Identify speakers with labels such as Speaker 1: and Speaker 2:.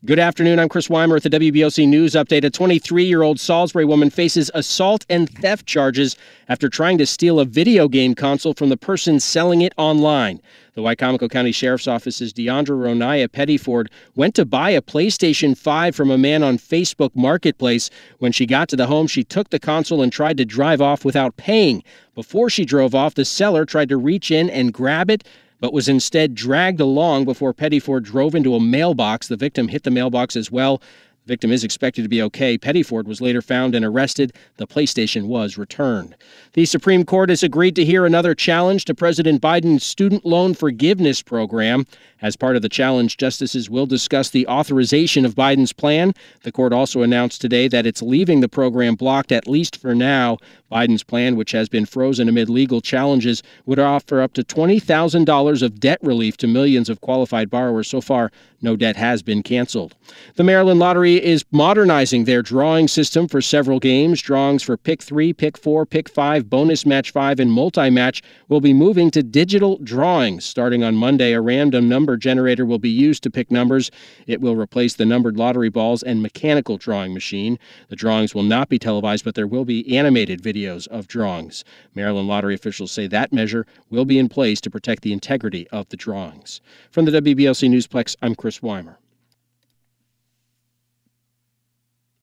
Speaker 1: Good afternoon. I'm Chris Weimer with the WBOC News Update. A 23-year-old Salisbury woman faces assault and theft charges after trying to steal a video game console from the person selling it online. The Wicomico County Sheriff's Office's Deandra Ronaya Pettyford went to buy a PlayStation 5 from a man on Facebook Marketplace. When she got to the home, she took the console and tried to drive off without paying. Before she drove off, the seller tried to reach in and grab it, but was instead dragged along before Pettyford drove into a mailbox. The victim hit the mailbox as well. The victim is expected to be okay. Pettyford was later found and arrested. The PlayStation was returned. The Supreme Court has agreed to hear another challenge to President Biden's student loan forgiveness program. As part of the challenge, justices will discuss the authorization of Biden's plan. The court also announced today that it's leaving the program blocked, at least for now. Biden's plan, which has been frozen amid legal challenges, would offer up to $20,000 of debt relief to millions of qualified borrowers. So far, no debt has been canceled. The Maryland Lottery is modernizing their drawing system for several games. Drawings for Pick 3, Pick 4, Pick 5, Bonus Match 5, and Multi-Match will be moving to digital drawings. Starting on Monday, a random number generator will be used to pick numbers. It will replace the numbered lottery balls and mechanical drawing machine. The drawings will not be televised, but there will be animated videos of drawings. Maryland Lottery officials say that measure will be in place to protect the integrity of the drawings. From the WBLC Newsplex, I'm Chris Weimer.